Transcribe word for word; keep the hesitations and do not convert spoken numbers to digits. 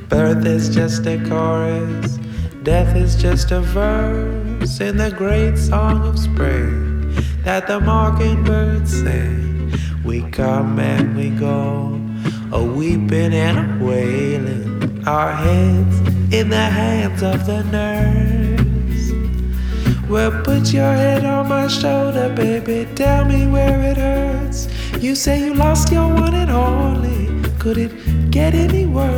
Birth is just a chorus, death is just a verse in the great song of spring that the mockingbirds sing. We come and we go, a weeping and a wailing, our heads in the hands of the nurse. Well, put your head on my shoulder, baby, tell me where it hurts. You say you lost your one and only, could it get any worse?